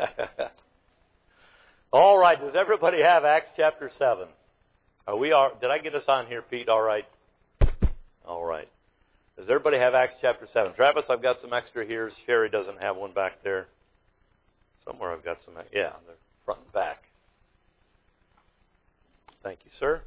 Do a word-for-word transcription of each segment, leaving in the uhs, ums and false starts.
All right, does everybody have Acts chapter seven? Are we are, did I get us on here, Pete? All right. All right. Does everybody have Acts chapter seven? Travis, I've got some extra here. Sherry doesn't have one back there. Somewhere I've got some, yeah, the front and back. Thank you, sir.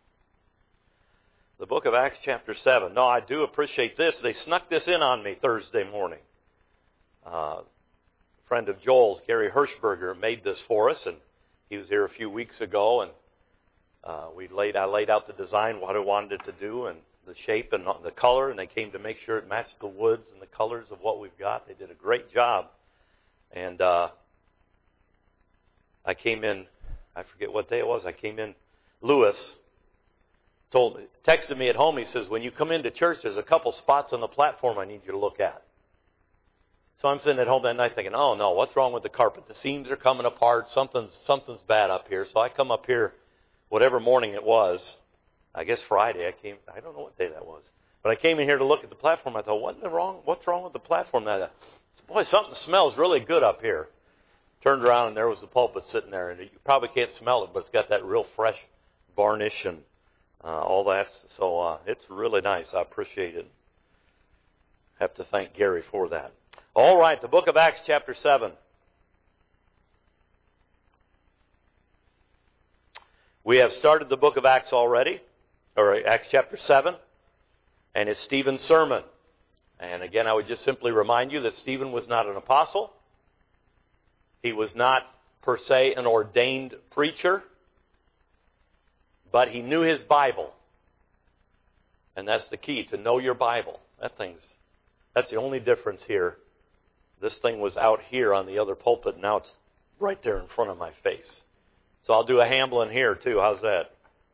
The book of Acts chapter seven. No, I do appreciate this. They snuck this in on me Thursday morning. Uh, a friend of Joel's, Gary Hirschberger, made this for us, and he was here a few weeks ago, and uh, we laid I laid out the design, what I wanted it to do, and the shape and the color, and they came to make sure it matched the woods and the colors of what we've got. They did a great job. And uh, I came in, I forget what day it was, I came in, Lewis told, texted me at home, he says, when you come into church, there's a couple spots on the platform I need you to look at. So I'm sitting at home that night thinking, oh no, what's wrong with the carpet? The seams are coming apart, something's, something's bad up here. So I come up here, whatever morning it was, I guess Friday, I came, I don't know what day that was. But I came in here to look at the platform. I thought, what's wrong, what's wrong with the platform? That, boy, something smells really good up here. Turned around and there was the pulpit sitting there. And you probably can't smell it, but it's got that real fresh varnish and uh, all that. So uh, it's really nice. I appreciate it. Have to thank Gary for that. All right, the book of Acts chapter seven. We have started the book of Acts already. Or Acts chapter seven, and it's Stephen's sermon. And again, I would just simply remind you that Stephen was not an apostle. He was not, per se, an ordained preacher. But he knew his Bible. And that's the key, to know your Bible. That thing's, that's the only difference here. This thing was out here on the other pulpit, and now it's right there in front of my face. So I'll do a Hamblin here, too. How's that?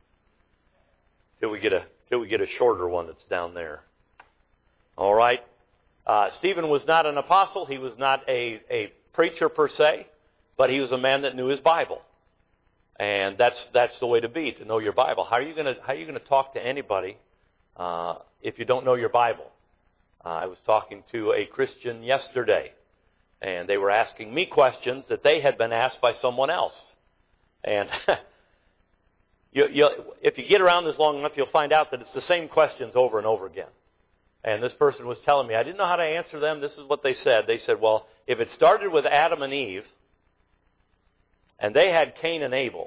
Till we get a till we get a shorter one that's down there. All right. Uh, Stephen was not an apostle. He was not a, a preacher per se, but he was a man that knew his Bible, and that's that's the way to be, to know your Bible. How are you gonna how are you gonna talk to anybody uh, if you don't know your Bible? Uh, I was talking to a Christian yesterday, and they were asking me questions that they had been asked by someone else, and. You, you, if you get around this long enough, you'll find out that it's the same questions over and over again. And this person was telling me, I didn't know how to answer them. This is what they said. They said, well, if it started with Adam and Eve, and they had Cain and Abel,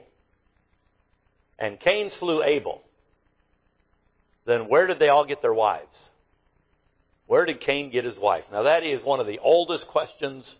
and Cain slew Abel, then where did they all get their wives? Where did Cain get his wife? Now that is one of the oldest questions,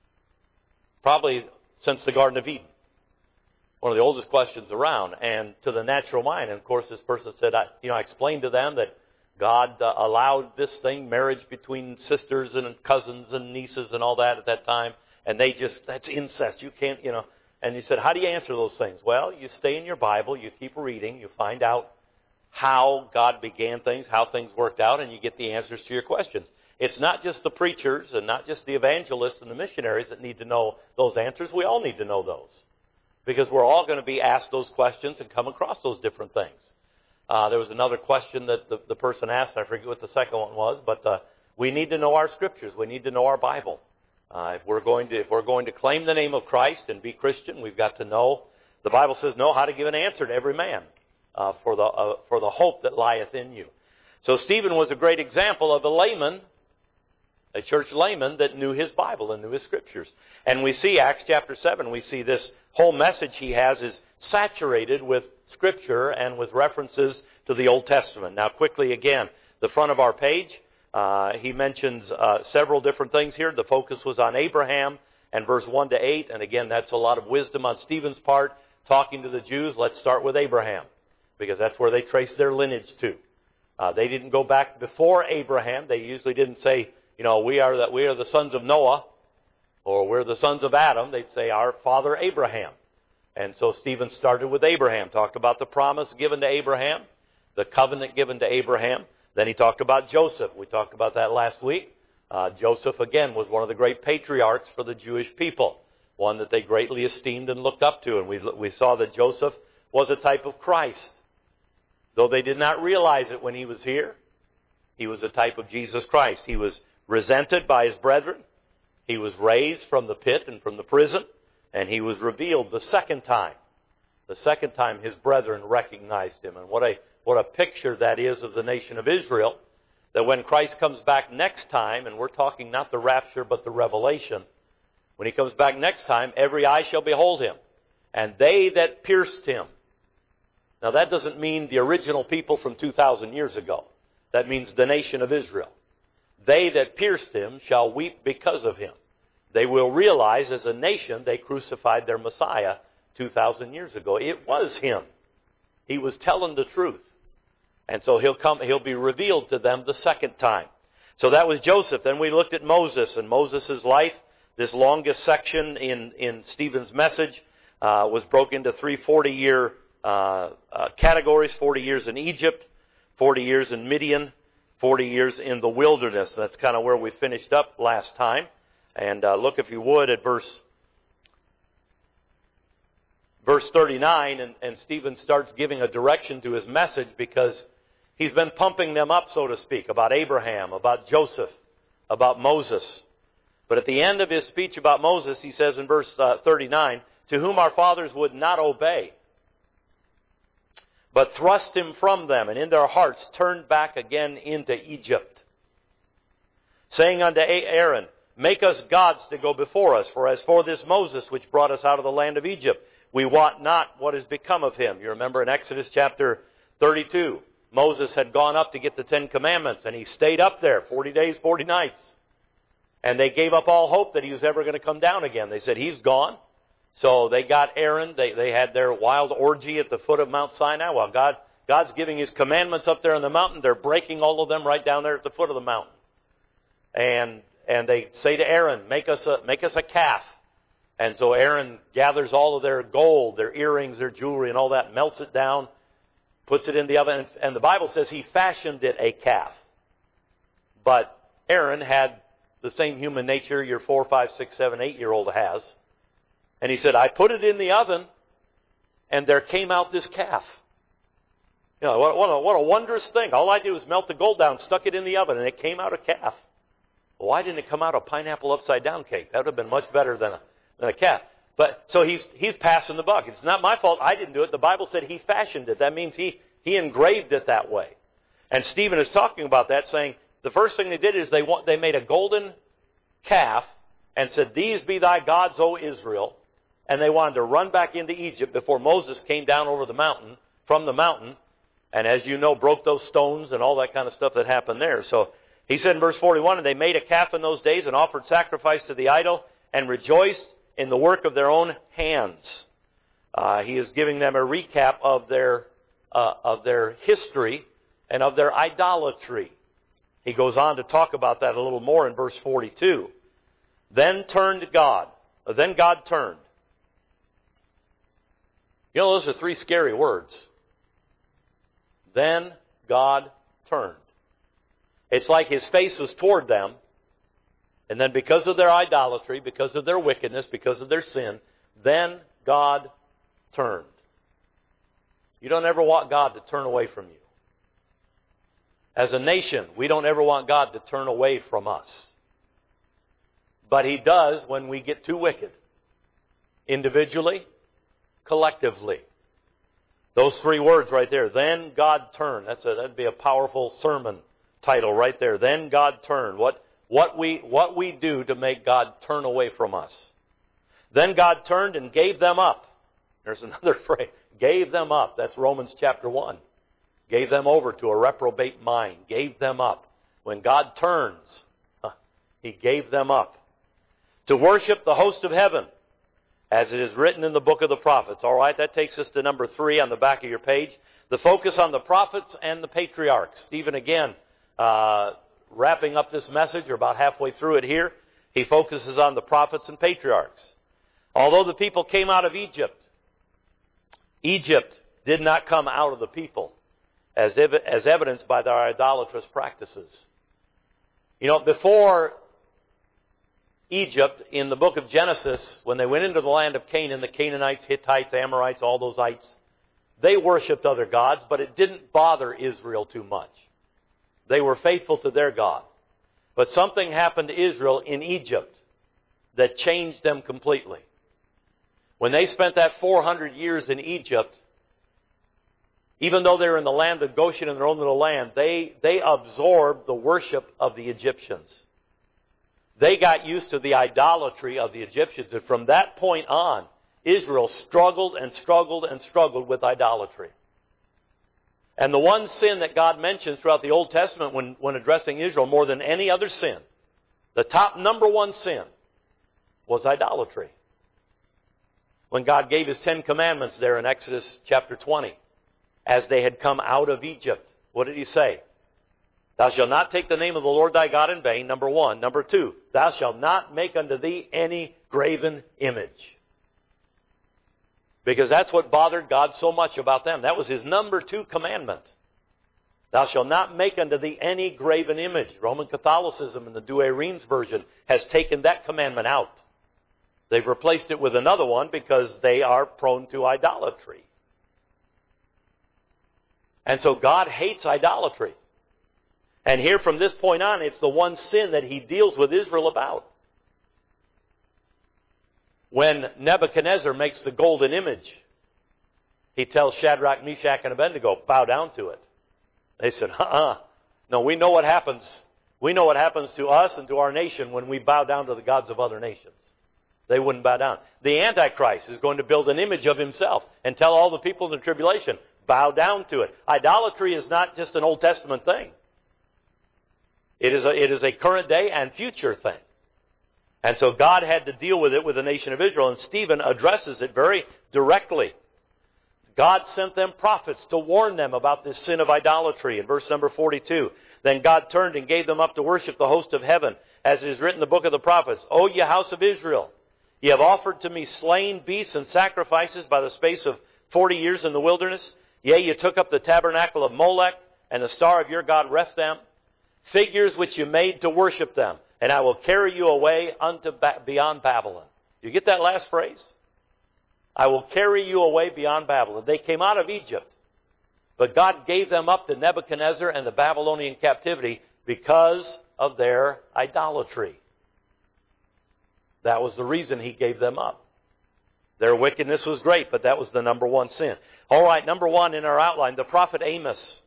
probably since the Garden of Eden. One of the oldest questions around, and to the natural mind. And of course, this person said, I, you know, I explained to them that God uh, allowed this thing, marriage between sisters and cousins and nieces and all that at that time, and they just, that's incest. You can't, you know. And he said, how do you answer those things? Well, you stay in your Bible, you keep reading, you find out how God began things, how things worked out, and you get the answers to your questions. It's not just the preachers and not just the evangelists and the missionaries that need to know those answers. We all need to know those. Because we're all going to be asked those questions and come across those different things. Uh, there was another question that the, the person asked. I forget what the second one was, but uh, we need to know our scriptures. We need to know our Bible. Uh, if we're going to if we're going to claim the name of Christ and be Christian, we've got to know. The Bible says, know how to give an answer to every man uh, for the uh, for the hope that lieth in you. So Stephen was a great example of a layman, a church layman that knew his Bible and knew his scriptures. And we see Acts chapter seven. We see this whole message he has is saturated with Scripture and with references to the Old Testament. Now quickly again, the front of our page, uh, he mentions uh, several different things here. The focus was on Abraham and verse one to eight. And again, that's a lot of wisdom on Stephen's part, talking to the Jews. Let's start with Abraham, because that's where they trace their lineage to. Uh, they didn't go back before Abraham. They usually didn't say, you know, we are the, we are the sons of Noah, or we're the sons of Adam. They'd say our father Abraham. And so Stephen started with Abraham, talked about the promise given to Abraham, the covenant given to Abraham. Then he talked about Joseph. We talked about that last week. Uh, Joseph, again, was one of the great patriarchs for the Jewish people, one that they greatly esteemed and looked up to. And we, we saw that Joseph was a type of Christ. Though they did not realize it when he was here, he was a type of Jesus Christ. He was resented by his brethren. He was raised from the pit and from the prison, and he was revealed the second time. The second time his brethren recognized him. And what a, what a picture that is of the nation of Israel, that when Christ comes back next time, and we're talking not the rapture but the revelation, when he comes back next time, every eye shall behold him, and they that pierced him. Now that doesn't mean the original people from two thousand years ago. That means the nation of Israel. They that pierced him shall weep because of him. They will realize as a nation they crucified their Messiah two thousand years ago. It was him. He was telling the truth. And so he'll come, he'll be revealed to them the second time. So that was Joseph. Then we looked at Moses and Moses' life. This longest section in, in Stephen's message uh, was broken into three forty-year uh, uh, categories. forty years in Egypt, forty years in Midian, forty years in the wilderness. That's kind of where we finished up last time. And uh, look, if you would, at verse verse thirty-nine, and, and Stephen starts giving a direction to his message because he's been pumping them up, so to speak, about Abraham, about Joseph, about Moses. But at the end of his speech about Moses, he says in verse uh, thirty-nine, to whom our fathers would not obey, but thrust him from them, and in their hearts turned back again into Egypt, saying unto Aaron, make us gods to go before us, for as for this Moses which brought us out of the land of Egypt, we wot not what has become of him. You remember in Exodus chapter thirty-two, Moses had gone up to get the Ten Commandments, and he stayed up there forty days, forty nights. And they gave up all hope that he was ever going to come down again. They said, he's gone. So they got Aaron. They, they had their wild orgy at the foot of Mount Sinai. While God, God's giving his commandments up there on the mountain, they're breaking all of them right down there at the foot of the mountain. And and they say to Aaron, make us a, make us a calf. And so Aaron gathers all of their gold, their earrings, their jewelry, and all that, melts it down, puts it in the oven. And the Bible says he fashioned it a calf. But Aaron had the same human nature your four, five, six, seven, eight-year-old has. And he said, I put it in the oven, and there came out this calf. You know, what, what, a, what a wondrous thing. All I did was melt the gold down, stuck it in the oven, and it came out a calf. Well, why didn't it come out a pineapple upside-down cake? That would have been much better than a, than a calf. But so he's he's passing the buck. It's not my fault. I didn't do it. The Bible said he fashioned it. That means he, he engraved it that way. And Stephen is talking about that, saying, the first thing they did is they want, they made a golden calf and said, these be thy gods, O Israel. And they wanted to run back into Egypt before Moses came down over the mountain, from the mountain, and as you know, broke those stones and all that kind of stuff that happened there. So he said in verse forty-one, and they made a calf in those days and offered sacrifice to the idol and rejoiced in the work of their own hands. Uh, he is giving them a recap of their uh, of their history and of their idolatry. He goes on to talk about that a little more in verse forty-two. Then turned God. Then God turned. You know, those are three scary words. Then God turned. It's like his face was toward them, and then because of their idolatry, because of their wickedness, because of their sin, then God turned. You don't ever want God to turn away from you. As a nation, we don't ever want God to turn away from us. But he does when we get too wicked. Individually, collectively. Those three words right there. Then God turned. That's a, that'd be a powerful sermon title right there. Then God turned. What, what, we, what we do to make God turn away from us. Then God turned and gave them up. There's another phrase. Gave them up. That's Romans chapter one. Gave them over to a reprobate mind. Gave them up. When God turns, he gave them up. To worship the host of heaven, as it is written in the book of the prophets. All right, that takes us to number three on the back of your page. The focus on the prophets and the patriarchs. Stephen, again, uh, wrapping up this message, or about halfway through it here, he focuses on the prophets and patriarchs. Although the people came out of Egypt, Egypt did not come out of the people, as, ev- as evidenced by their idolatrous practices. You know, before Egypt, in the book of Genesis, when they went into the land of Canaan, the Canaanites, Hittites, Amorites, all those ites, they worshipped other gods, but it didn't bother Israel too much. They were faithful to their God. But something happened to Israel in Egypt. that changed them completely. When they spent that four hundred years in Egypt, even though they were in the land of Goshen in their own little land, they, they absorbed the worship of the Egyptians. They got used to the idolatry of the Egyptians. And from that point on, Israel struggled and struggled and struggled with idolatry. And the one sin that God mentions throughout the Old Testament when, when addressing Israel more than any other sin, the top number one sin, was idolatry. When God gave His Ten Commandments there in Exodus chapter twenty, as they had come out of Egypt, what did He say? Thou shalt not take the name of the Lord thy God in vain, number one. Number two, thou shalt not make unto thee any graven image. Because that's what bothered God so much about them. That was His number two commandment. Thou shalt not make unto thee any graven image. Roman Catholicism in the Douay-Rheims version has taken that commandment out. They've replaced it with another one because they are prone to idolatry. And so God hates idolatry. And here from this point on, it's the one sin that He deals with Israel about. When Nebuchadnezzar makes the golden image, he tells Shadrach, Meshach, and Abednego, bow down to it. They said, uh-uh. No, we know what happens. We know what happens to us and to our nation when we bow down to the gods of other nations. They wouldn't bow down. The Antichrist is going to build an image of himself and tell all the people in the tribulation, bow down to it. Idolatry is not just an Old Testament thing. It is a, it is a current day and future thing. And so God had to deal with it with the nation of Israel, and Stephen addresses it very directly. God sent them prophets to warn them about this sin of idolatry. In verse number forty-two, then God turned and gave them up to worship the host of heaven, as it is written in the book of the prophets, O ye house of Israel, ye have offered to me slain beasts and sacrifices by the space of forty years in the wilderness. Yea, ye took up the tabernacle of Molech and the star of your god Rephaim, figures which you made to worship them, and I will carry you away unto ba- beyond Babylon. You get that last phrase? I will carry you away beyond Babylon. They came out of Egypt, but God gave them up to Nebuchadnezzar and the Babylonian captivity because of their idolatry. That was the reason He gave them up. Their wickedness was great, but that was the number one sin. All right, number one in our outline, the prophet Amos.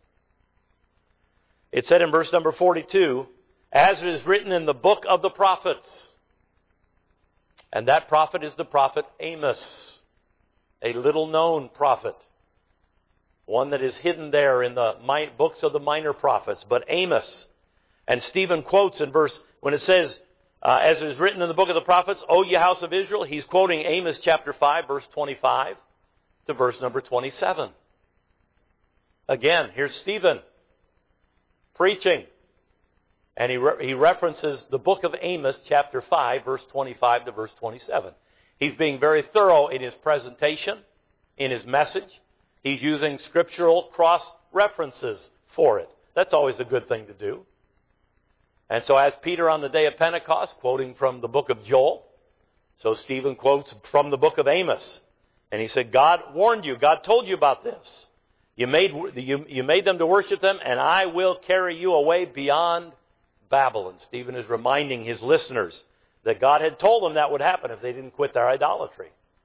It said in verse number forty-two, as it is written in the book of the prophets. And that prophet is the prophet Amos, a little-known prophet, one that is hidden there in the books of the minor prophets. But Amos, and Stephen quotes in verse, when it says, uh, as it is written in the book of the prophets, O ye house of Israel, he's quoting Amos chapter five, verse twenty-five to verse number twenty-seven. Again, here's Stephen preaching. And he, re- he references the book of Amos, chapter five, verse twenty-five to verse twenty-seven. He's being very thorough in his presentation, in his message. He's using scriptural cross-references for it. That's always a good thing to do. And so as Peter on the day of Pentecost, quoting from the book of Joel, so Stephen quotes from the book of Amos. And he said, God warned you, God told you about this. You made, you, you made them to worship them, and I will carry you away beyond Babylon. Stephen is reminding his listeners that God had told them that would happen if they didn't quit their idolatry.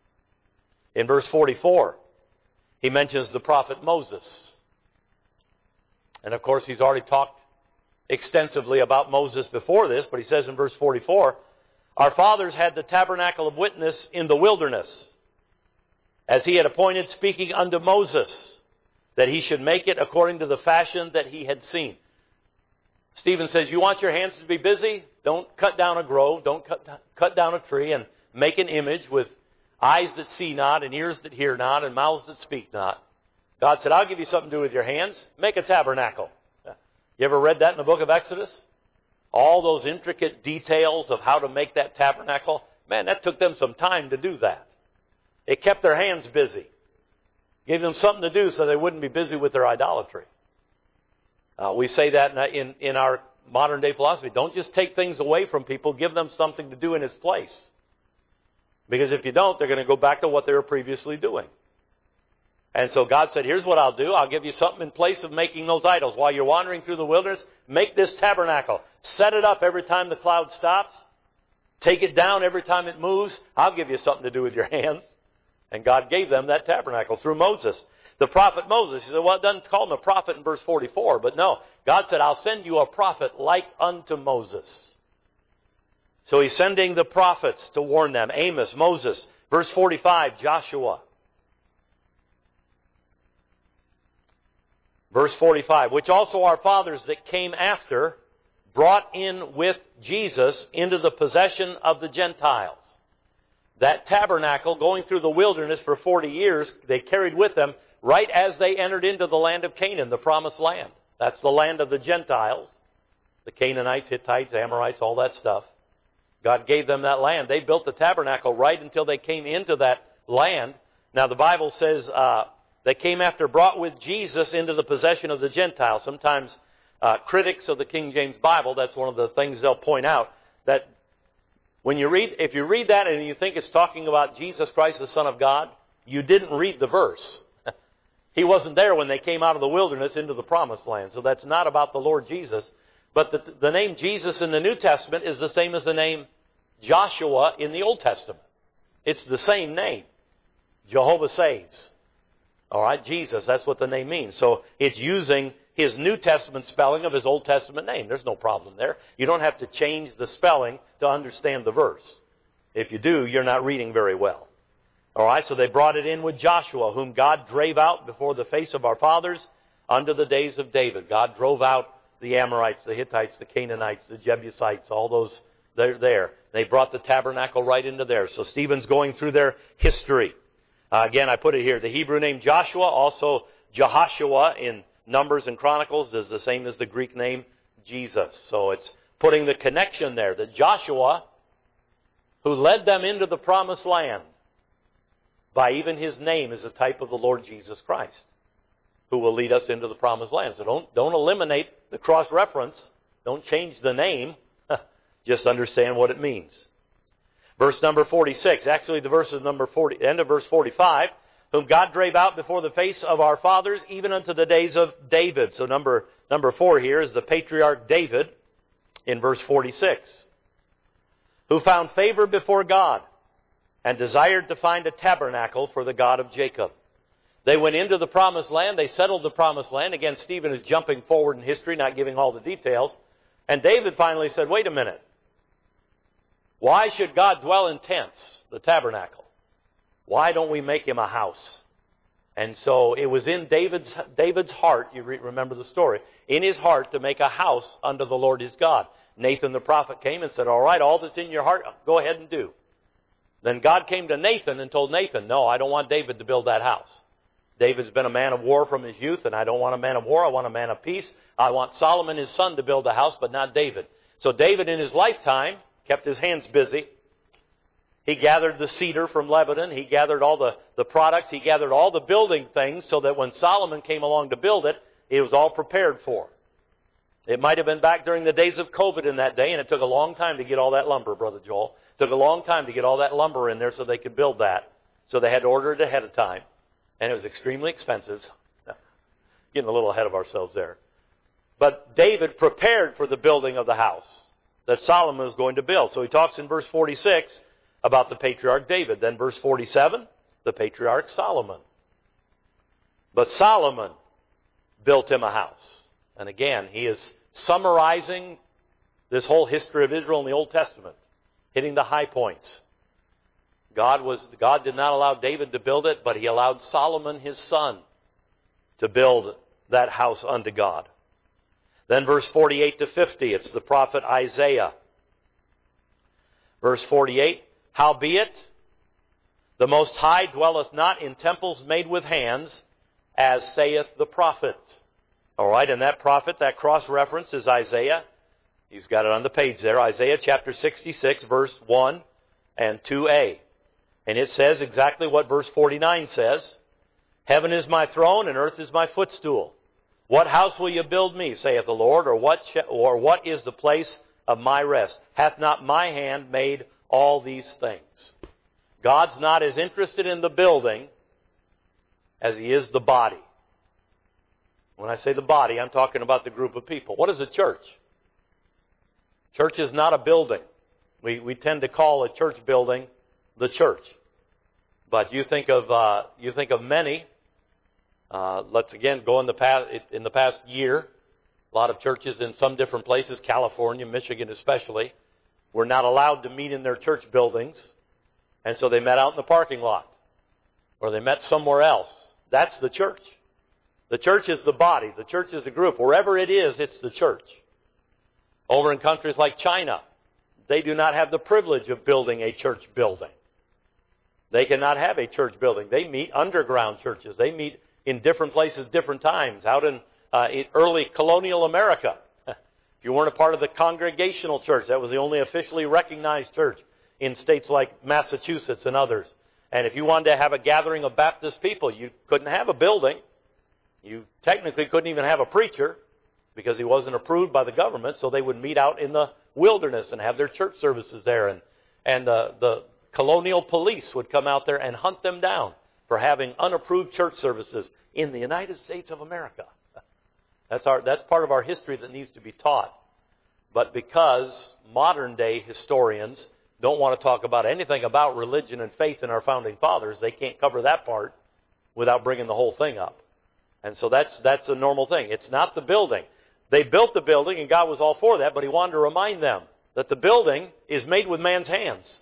In verse forty-four, he mentions the prophet Moses. And of course, he's already talked extensively about Moses before this, but he says in verse forty-four, our fathers had the tabernacle of witness in the wilderness, as he had appointed, speaking unto Moses, that he should make it according to the fashion that he had seen. Stephen says, you want your hands to be busy? Don't cut down a grove. Don't cut, cut down a tree and make an image with eyes that see not and ears that hear not and mouths that speak not. God said, I'll give you something to do with your hands. Make a tabernacle. You ever read that in the book of Exodus? All those intricate details of how to make that tabernacle. Man, that took them some time to do that. It kept their hands busy. Gave them something to do so they wouldn't be busy with their idolatry. Uh, we say that in, in our modern day philosophy. Don't just take things away from people. Give them something to do in its place. Because if you don't, they're going to go back to what they were previously doing. And so God said, here's what I'll do. I'll give you something in place of making those idols. While you're wandering through the wilderness, make this tabernacle. Set it up every time the cloud stops. Take it down every time it moves. I'll give you something to do with your hands. And God gave them that tabernacle through Moses. The prophet Moses, he said, well, it doesn't call him a prophet in verse forty-four. But no, God said, I'll send you a prophet like unto Moses. So he's sending the prophets to warn them. Amos, Moses. Verse forty-five, Joshua. Verse forty-five, which also our fathers that came after brought in with Jesus into the possession of the Gentiles. That tabernacle going through the wilderness for forty years, they carried with them right as they entered into the land of Canaan, the promised land. That's the land of the Gentiles. The Canaanites, Hittites, Amorites, all that stuff. God gave them that land. They built the tabernacle right until they came into that land. Now the Bible says uh, they came after brought with Jesus into the possession of the Gentiles. Sometimes uh, critics of the King James Bible, that's one of the things they'll point out, that when you read, if you read that and you think it's talking about Jesus Christ, the Son of God, you didn't read the verse. He wasn't there when they came out of the wilderness into the promised land. So that's not about the Lord Jesus. But the, the name Jesus in the New Testament is the same as the name Joshua in the Old Testament. It's the same name. Jehovah saves. All right, Jesus, that's what the name means. So it's using his New Testament spelling of his Old Testament name. There's no problem there. You don't have to change the spelling to understand the verse. If you do, you're not reading very well. All right, so they brought it in with Joshua, whom God drave out before the face of our fathers unto the days of David. God drove out the Amorites, the Hittites, the Canaanites, the Jebusites, all those, they're there. They brought the tabernacle right into there. So Stephen's going through their history. Uh, again, I put it here. The Hebrew name Joshua, also Jehoshua in Numbers and Chronicles, is the same as the Greek name Jesus. So it's putting the connection there. That Joshua, who led them into the promised land, by even his name is a type of the Lord Jesus Christ, who will lead us into the promised land. So don't, don't eliminate the cross-reference. Don't change the name. Just understand what it means. Verse number forty-six. Actually, the verse of number forty, end of verse forty-five. Whom God drave out before the face of our fathers, even unto the days of David. So number, number four here is the patriarch David in verse forty-six. Who found favor before God and desired to find a tabernacle for the God of Jacob. They went into the promised land. They settled the promised land. Again, Stephen is jumping forward in history, not giving all the details. And David finally said, wait a minute. Why should God dwell in tents, the tabernacle? Why don't we make him a house? And so it was in David's, David's heart, you re- remember the story, in his heart to make a house unto the Lord his God. Nathan the prophet came and said, all right, all that's in your heart, go ahead and do. Then God came to Nathan and told Nathan, no, I don't want David to build that house. David's been a man of war from his youth, and I don't want a man of war, I want a man of peace. I want Solomon, his son, to build a house, but not David. So David, in his lifetime, kept his hands busy. He gathered the cedar from Lebanon. He gathered all the, the products. He gathered all the building things so that when Solomon came along to build it, it was all prepared for. It might have been back during the days of COVID in that day, and it took a long time to get all that lumber, Brother Joel. It took a long time to get all that lumber in there so they could build that. So they had to order it ahead of time. And it was extremely expensive. Getting a little ahead of ourselves there. But David prepared for the building of the house that Solomon was going to build. So he talks in verse forty-six about the patriarch David. Then verse forty-seven, the patriarch Solomon. But Solomon built him a house. And again, he is summarizing this whole history of Israel in the Old Testament, hitting the high points. God was God did not allow David to build it, but he allowed Solomon, his son, to build that house unto God. Then verse forty-eight to fifty, it's the prophet Isaiah. Verse forty-eight, howbeit, the Most High dwelleth not in temples made with hands, as saith the prophet. All right, and that prophet, that cross-reference is Isaiah. He's got it on the page there. Isaiah chapter sixty-six, verse one and two a. And it says exactly what verse forty-nine says. Heaven is my throne, and earth is my footstool. What house will you build me, saith the Lord, or what sh- or what is the place of my rest? Hath not my hand made all these things? God's not as interested in the building as he is the body. When I say the body, I'm talking about the group of people. What is a church? Church is not a building. We we tend to call a church building the church. But you think of uh, you think of many. Uh, let's again go in the past in the past year. A lot of churches in some different places, California, Michigan especially, were not allowed to meet in their church buildings, and so they met out in the parking lot, or they met somewhere else. That's the church. The church is the body. The church is the group. Wherever it is, it's the church. Over in countries like China, they do not have the privilege of building a church building. They cannot have a church building. They meet underground churches. They meet in different places, different times. Out in, uh, in early colonial America, if you weren't a part of the Congregational Church, that was the only officially recognized church in states like Massachusetts and others. And if you wanted to have a gathering of Baptist people, you couldn't have a building. You technically couldn't even have a preacher because he wasn't approved by the government, so they would meet out in the wilderness and have their church services there. And, and uh, the colonial police would come out there and hunt them down for having unapproved church services in the United States of America. That's our that's part of our history that needs to be taught. But because modern day historians don't want to talk about anything about religion and faith in our founding fathers, they can't cover that part without bringing the whole thing up. And so that's that's a normal thing. It's not the building. They built the building and God was all for that, but He wanted to remind them that the building is made with man's hands.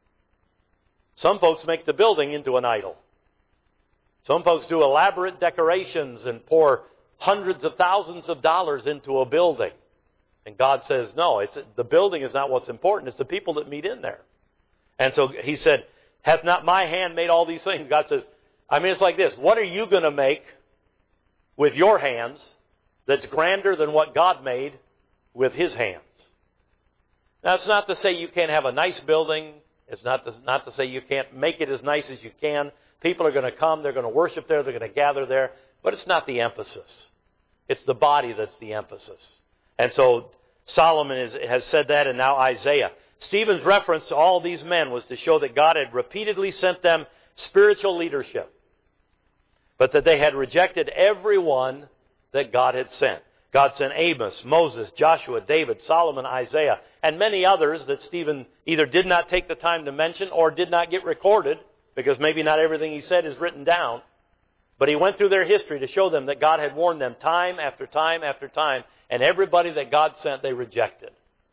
Some folks make the building into an idol. Some folks do elaborate decorations and pour hundreds of thousands of dollars into a building. And God says, no, it's the building is not what's important. It's the people that meet in there. And so He said, hath not my hand made all these things? God says, I mean, it's like this. What are you going to make with your hands that's grander than what God made with His hands? Now, it's not to say you can't have a nice building. It's not to, not to say you can't make it as nice as you can. People are going to come. They're going to worship there. They're going to gather there. But it's not the emphasis. It's the body that's the emphasis. And so Solomon is, has said that, and now Isaiah. Stephen's reference to all these men was to show that God had repeatedly sent them spiritual leadership, but that they had rejected everyone that God had sent. God sent Amos, Moses, Joshua, David, Solomon, Isaiah, and many others that Stephen either did not take the time to mention or did not get recorded, because maybe not everything he said is written down. But he went through their history to show them that God had warned them time after time after time, and everybody that God sent, they rejected.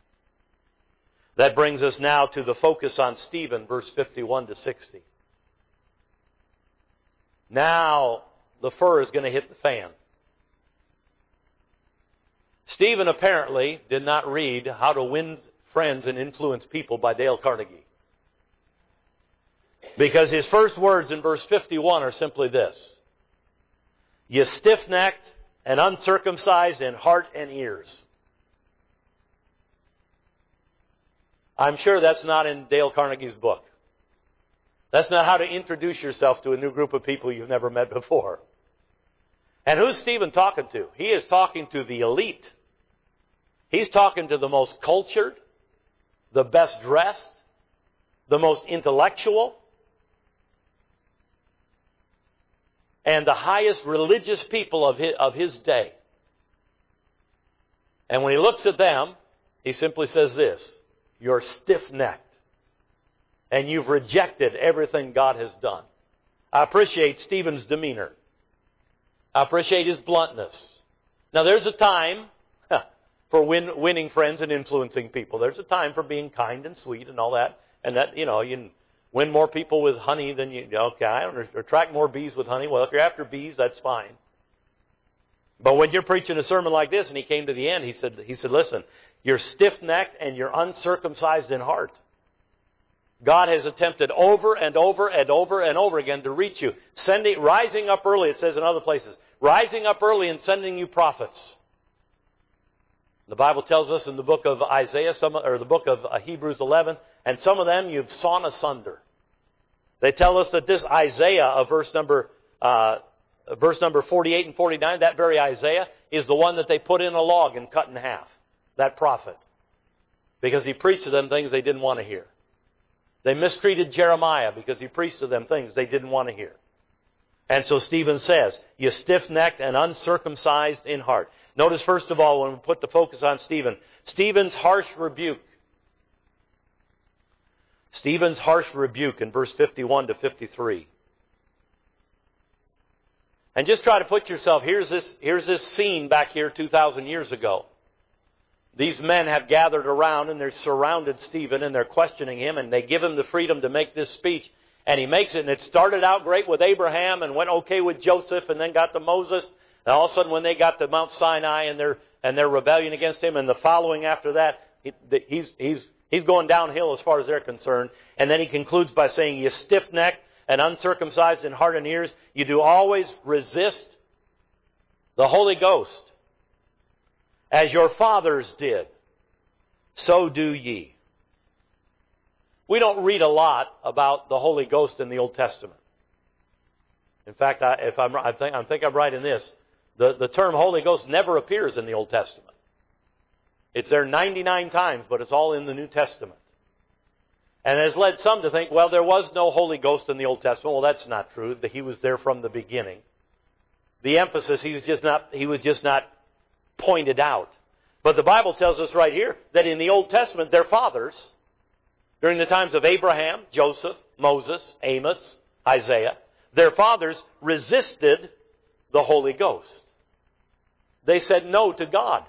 That brings us now to the focus on Stephen, verse fifty-one to sixty. Now the fur is going to hit the fan. Stephen apparently did not read How to Win Friends and Influence People by Dale Carnegie. Because his first words in verse fifty-one are simply this: you stiff-necked and uncircumcised in heart and ears. I'm sure that's not in Dale Carnegie's book. That's not how to introduce yourself to a new group of people you've never met before. And who's Stephen talking to? He is talking to the elite. He's talking to the most cultured, the best dressed, the most intellectual, and the highest religious people of his, of his day. And when he looks at them, he simply says this: you're stiff-necked, and you've rejected everything God has done. I appreciate Stephen's demeanor. I appreciate his bluntness. Now, there's a time for win, winning friends and influencing people. There's a time for being kind and sweet and all that. And that, you know, you can win more people with honey than you, okay, I don't know, attract more bees with honey. Well, if you're after bees, that's fine. But when you're preaching a sermon like this, and he came to the end, he said, he said, listen, you're stiff-necked and you're uncircumcised in heart. God has attempted over and over and over and over again to reach you. Sending, rising up early, it says in other places, rising up early and sending you prophets. The Bible tells us in the book of Isaiah, some, or the book of Hebrews eleven, and some of them you've sawn asunder. They tell us that this Isaiah of verse number uh, verse number forty-eight and forty-nine, that very Isaiah, is the one that they put in a log and cut in half. That prophet. Because he preached to them things they didn't want to hear. They mistreated Jeremiah because he preached to them things they didn't want to hear. And so Stephen says, you stiff-necked and uncircumcised in heart. Notice, first of all, when we put the focus on Stephen, Stephen's harsh rebuke Stephen's harsh rebuke in verse fifty-one to fifty-three. And just try to put yourself, here's this, here's this scene back here two thousand years ago. These men have gathered around and they're surrounded Stephen and they're questioning him and they give him the freedom to make this speech. And he makes it, and it started out great with Abraham and went okay with Joseph and then got to Moses. And all of a sudden when they got to Mount Sinai and their and their rebellion against him and the following after that, he's, he's, he's going downhill as far as they're concerned. And then he concludes by saying, you stiff-necked and uncircumcised in heart and ears, you do always resist the Holy Ghost. As your fathers did, so do ye. We don't read a lot about the Holy Ghost in the Old Testament. In fact, I, if I'm, I think, I think I'm right in this. The, the term Holy Ghost never appears in the Old Testament. It's there ninety-nine times, but it's all in the New Testament. And it has led some to think, well, there was no Holy Ghost in the Old Testament. Well, that's not true. He was there from the beginning. The emphasis, he was just not, he was just not pointed out. But the Bible tells us right here that in the Old Testament, their fathers, during the times of Abraham, Joseph, Moses, Amos, Isaiah, their fathers resisted the Holy Ghost. They said no to God.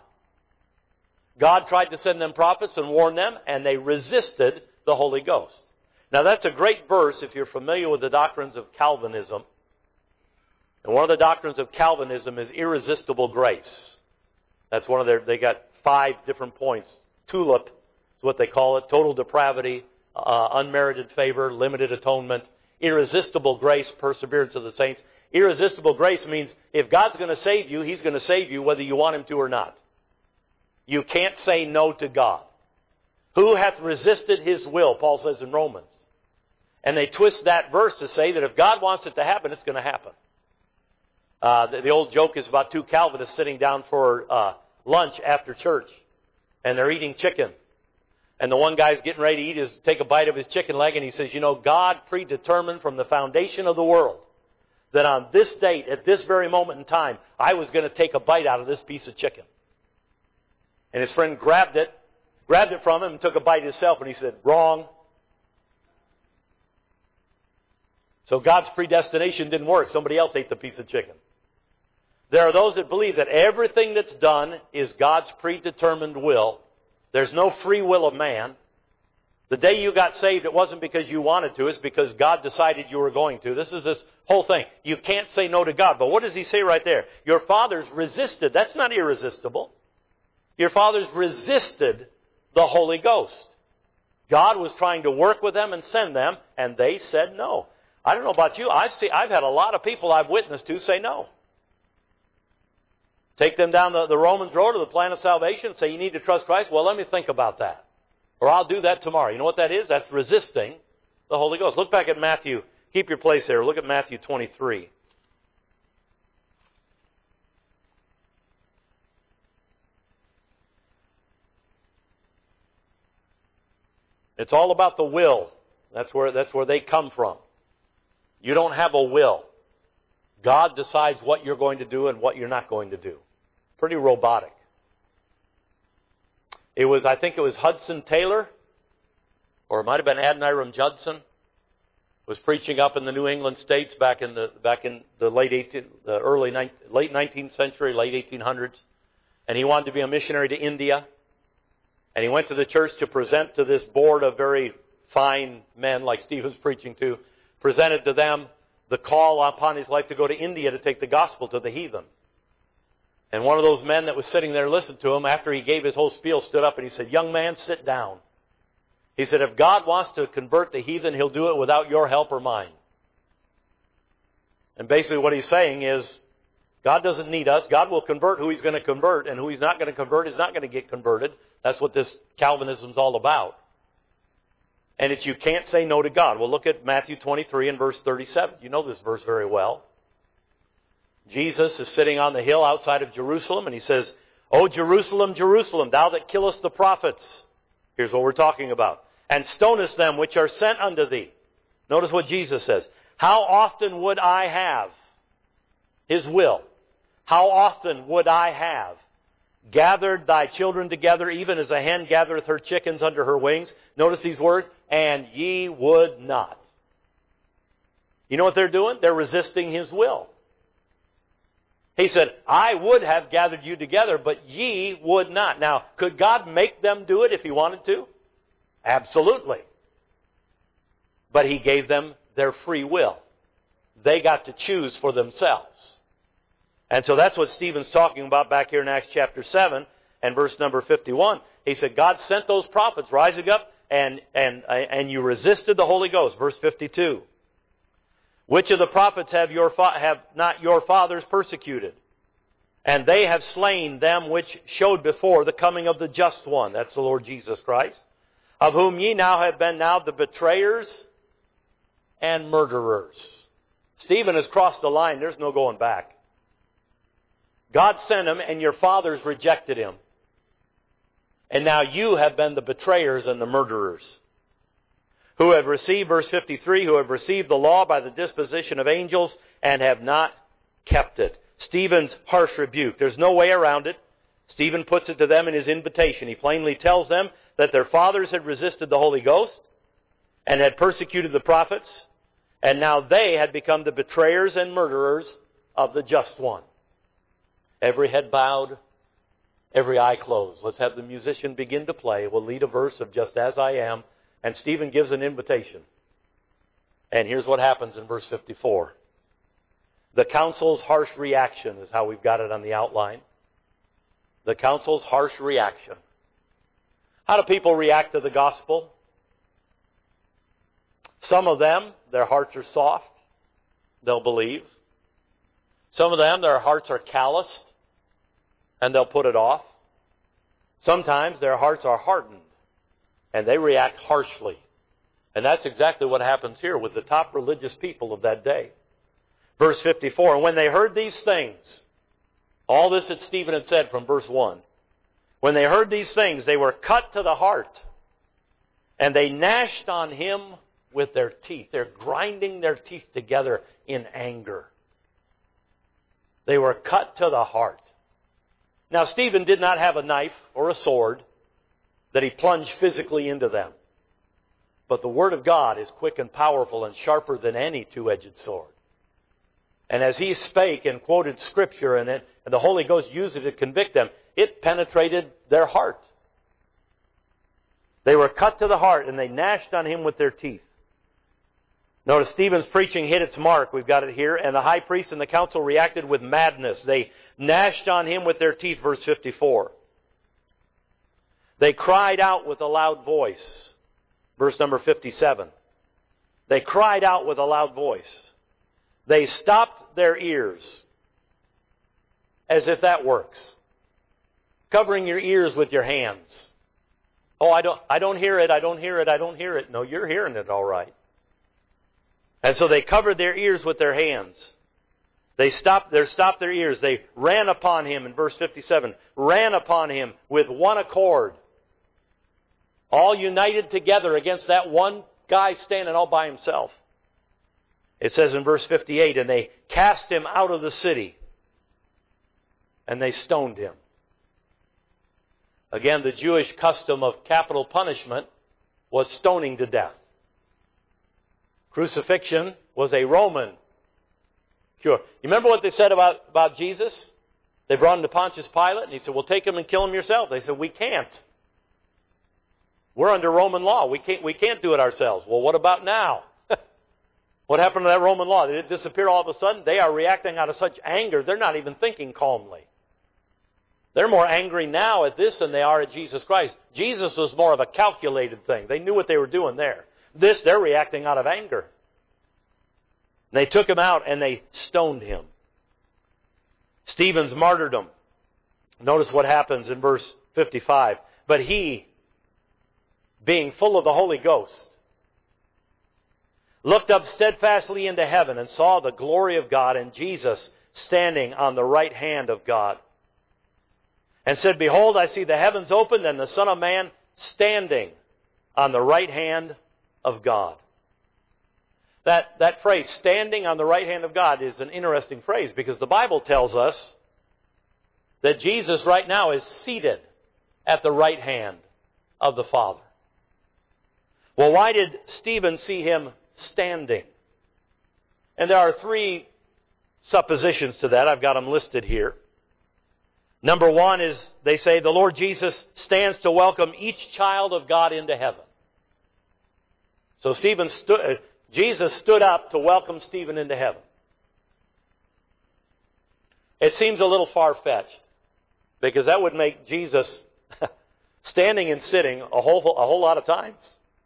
God tried to send them prophets and warn them, and they resisted the Holy Ghost. Now that's a great verse if you're familiar with the doctrines of Calvinism. And one of the doctrines of Calvinism is irresistible grace. That's one of their, they got five different points. TULIP is what they call it. Total depravity, uh, unmerited favor, limited atonement, irresistible grace, perseverance of the saints. Irresistible grace means if God's going to save you, He's going to save you whether you want Him to or not. You can't say no to God. Who hath resisted His will, Paul says in Romans. And they twist that verse to say that if God wants it to happen, it's going to happen. Uh, the, the old joke is about two Calvinists sitting down for uh, lunch after church. And they're eating chicken. And the one guy's getting ready to eat his, take a bite of his chicken leg, and he says, you know, God predetermined from the foundation of the world that on this date, at this very moment in time, I was going to take a bite out of this piece of chicken. And his friend grabbed it, grabbed it from him and took a bite himself, and he said, wrong. So God's predestination didn't work. Somebody else ate the piece of chicken. There are those that believe that everything that's done is God's predetermined will. There's no free will of man. The day you got saved, it wasn't because you wanted to. It's because God decided you were going to. This is this whole thing. You can't say no to God. But what does He say right there? Your fathers resisted. That's not irresistible. Your fathers resisted the Holy Ghost. God was trying to work with them and send them, and they said no. I don't know about you. I've seen, I've had a lot of people I've witnessed to say no. Take them down the, the Romans road to the plan of salvation and say, you need to trust Christ. Well, let me think about that. Or I'll do that tomorrow. You know what that is? That's resisting the Holy Ghost. Look back at Matthew. Keep your place there. Look at Matthew twenty-three. It's all about the will. That's where, that's where they come from. You don't have a will. God decides what you're going to do and what you're not going to do. Pretty robotic. It was, I think it was Hudson Taylor, or it might have been Adoniram Judson, was preaching up in the New England states back in the back in the late eighteenth, the early late nineteenth century, late eighteen hundreds, and he wanted to be a missionary to India. And he went to the church to present to this board of very fine men like Stephen's preaching to, presented to them the call upon his life to go to India to take the gospel to the heathen. And one of those men that was sitting there listening to him, after he gave his whole spiel, stood up and he said, young man, sit down. He said, if God wants to convert the heathen, He'll do it without your help or mine. And basically what he's saying is, God doesn't need us. God will convert who He's going to convert, and who He's not going to convert is not going to get converted. That's what this Calvinism's all about. And it's you can't say no to God. Well, look at Matthew twenty-three and verse thirty-seven. You know this verse very well. Jesus is sitting on the hill outside of Jerusalem, and He says, O Jerusalem, Jerusalem, thou that killest the prophets. Here's what we're talking about. And stonest them which are sent unto thee. Notice what Jesus says. How often would I have His will? How often would I have gathered thy children together, even as a hen gathereth her chickens under her wings? Notice these words. and ye would not. You know what they're doing? They're resisting His will. He said, I would have gathered you together, but ye would not. Now, could God make them do it if He wanted to? Absolutely. But He gave them their free will. They got to choose for themselves. And so that's what Stephen's talking about back here in Acts chapter seven and verse number fifty-one. He said, God sent those prophets rising up, and, and, and you resisted the Holy Ghost. Verse fifty-two. Which of the prophets have your fa- have not your fathers persecuted? And they have slain them which showed before the coming of the just one. That's the Lord Jesus Christ. Of whom ye now have been now the betrayers and murderers. Stephen has crossed the line. There's no going back. God sent him, and your fathers rejected him. And now you have been the betrayers and the murderers. Who have received, verse fifty-three, who have received the law by the disposition of angels and have not kept it. Stephen's harsh rebuke. There's no way around it. Stephen puts it to them in his invitation. He plainly tells them that their fathers had resisted the Holy Ghost and had persecuted the prophets, and now they had become the betrayers and murderers of the just one. Every head bowed, every eye closed. Let's have the musician begin to play. We'll lead a verse of Just As I Am. And Stephen gives an invitation. And here's what happens in verse fifty-four. The council's harsh reaction is how we've got it on the outline. The council's harsh reaction. How do people react to the gospel? Some of them, their hearts are soft. They'll believe. Some of them, their hearts are calloused, and they'll put it off. Sometimes their hearts are hardened, and they react harshly. And that's exactly what happens here with the top religious people of that day. Verse fifty-four, and when they heard these things, all this that Stephen had said from verse one, when they heard these things, they were cut to the heart, and they gnashed on him with their teeth. They're grinding their teeth together in anger. They were cut to the heart. Now, Stephen did not have a knife or a sword that he plunged physically into them. But the Word of God is quick and powerful and sharper than any two-edged sword. And as he spake and quoted Scripture, and, it, and the Holy Ghost used it to convict them, it penetrated their heart. They were cut to the heart, and they gnashed on him with their teeth. Notice Stephen's preaching hit its mark. We've got it here. And the high priest and the council reacted with madness. They gnashed on him with their teeth, verse fifty-four. They cried out with a loud voice. Verse number fifty-seven. They cried out with a loud voice. They stopped their ears. As if that works. Covering your ears with your hands. Oh, I don't, I don't hear it, I don't hear it, I don't hear it. No, you're hearing it all right. And so they covered their ears with their hands. They stopped, they stopped their ears. They ran upon him, in verse fifty-seven, ran upon him with one accord. All united together against that one guy standing all by himself. It says in verse fifty-eight, and they cast him out of the city, and they stoned him. Again, the Jewish custom of capital punishment was stoning to death. Crucifixion was a Roman cure. You remember what they said about, about Jesus? They brought him to Pontius Pilate, and he said, well, take him and kill him yourself. They said, we can't. We're under Roman law. We can't, we can't do it ourselves. Well, what about now? What happened to that Roman law? Did it disappear all of a sudden? They are reacting out of such anger, they're not even thinking calmly. They're more angry now at this than they are at Jesus Christ. Jesus was more of a calculated thing. They knew what they were doing there. This, they're reacting out of anger. They took him out and they stoned him. Stephen's martyrdom. Notice what happens in verse fifty-five. But he, being full of the Holy Ghost, looked up steadfastly into heaven and saw the glory of God and Jesus standing on the right hand of God. And said, behold, I see the heavens opened and the Son of Man standing on the right hand of God. That, that phrase, standing on the right hand of God, is an interesting phrase because the Bible tells us that Jesus right now is seated at the right hand of the Father. Well, why did Stephen see him standing? And there are three suppositions to that. I've got them listed here. Number one is, they say, the Lord Jesus stands to welcome each child of God into heaven. So Stephen stood, uh, Jesus stood up to welcome Stephen into heaven. It seems a little far-fetched, because that would make Jesus standing and sitting a whole, a whole lot of times.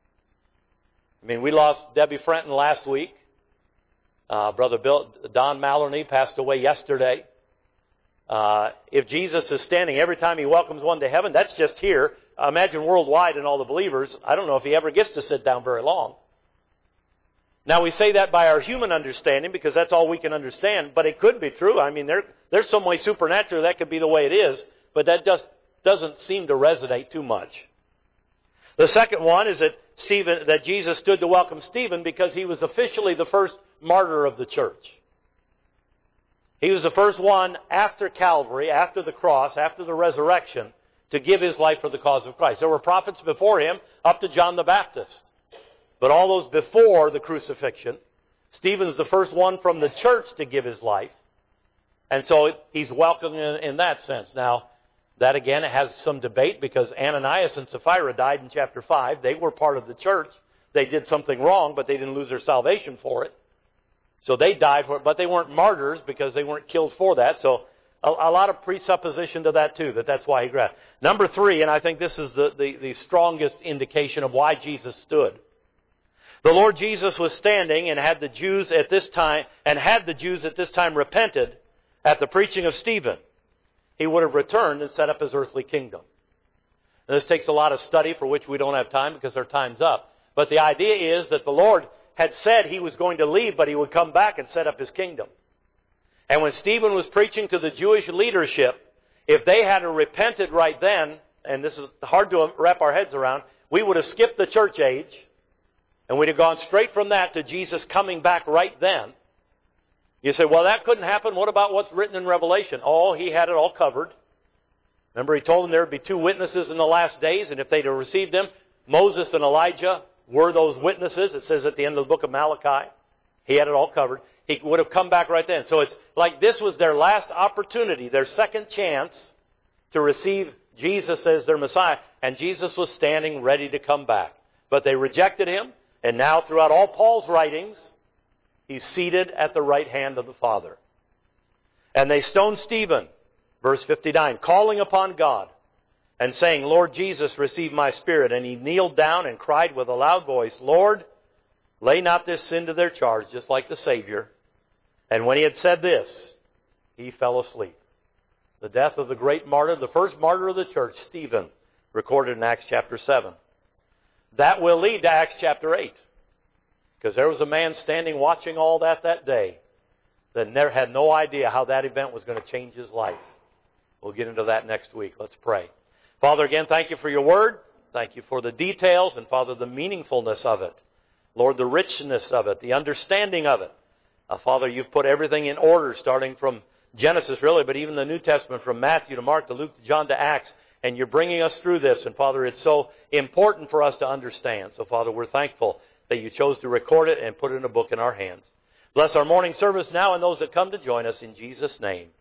I mean, we lost Debbie Frenton last week. Uh, Brother Bill, Don Maloney passed away yesterday. Uh, if Jesus is standing every time He welcomes one to heaven, that's just here. Uh, imagine worldwide and all the believers. I don't know if He ever gets to sit down very long. Now, we say that by our human understanding because that's all we can understand, but it could be true. I mean, there, there's some way supernatural that could be the way it is, but that just doesn't seem to resonate too much. The second one is that Stephen, that Jesus stood to welcome Stephen because he was officially the first martyr of the church. He was the first one after Calvary, after the cross, after the resurrection, to give his life for the cause of Christ. There were prophets before him, up to John the Baptist. But all those before the crucifixion, Stephen's the first one from the church to give his life. And so he's welcome in, in that sense. Now, that again has some debate because Ananias and Sapphira died in chapter five. They were part of the church. They did something wrong, but they didn't lose their salvation for it. So they died for it, but they weren't martyrs because they weren't killed for that. So a, a lot of presupposition to that too, that that's why he grabbed. Number three, and I think this is the, the, the strongest indication of why Jesus stood. The Lord Jesus was standing and had the Jews at this time, and had the Jews at this time repented at the preaching of Stephen, he would have returned and set up his earthly kingdom. And this takes a lot of study for which we don't have time because our time's up. But the idea is that the Lord had said he was going to leave, but he would come back and set up his kingdom. And when Stephen was preaching to the Jewish leadership, if they hadn't repented right then, and this is hard to wrap our heads around, we would have skipped the church age, and we'd have gone straight from that to Jesus coming back right then. You say, well, that couldn't happen. What about what's written in Revelation? Oh, he had it all covered. Remember, he told them there would be two witnesses in the last days, and if they'd have received them, Moses and Elijah were those witnesses. It says at the end of the book of Malachi. He had it all covered. He would have come back right then. So it's like this was their last opportunity, their second chance to receive Jesus as their Messiah. And Jesus was standing ready to come back. But they rejected him. And now throughout all Paul's writings, he's seated at the right hand of the Father. And they stoned Stephen, verse fifty-nine, calling upon God and saying, Lord Jesus, receive my spirit. And he kneeled down and cried with a loud voice, Lord, lay not this sin to their charge, just like the Savior. And when he had said this, he fell asleep. The death of the great martyr, the first martyr of the church, Stephen, recorded in Acts chapter seven. That will lead to Acts chapter eight. Because there was a man standing watching all that that day that never had no idea how that event was going to change his life. We'll get into that next week. Let's pray. Father, again, thank you for your word. Thank you for the details and, Father, the meaningfulness of it. Lord, the richness of it, the understanding of it. Uh, Father, you've put everything in order starting from Genesis, really, but even the New Testament, from Matthew to Mark to Luke to John to Acts. And you're bringing us through this. And, Father, it's so important for us to understand. So, Father, we're thankful that you chose to record it and put it in a book in our hands. Bless our morning service now and those that come to join us in Jesus' name.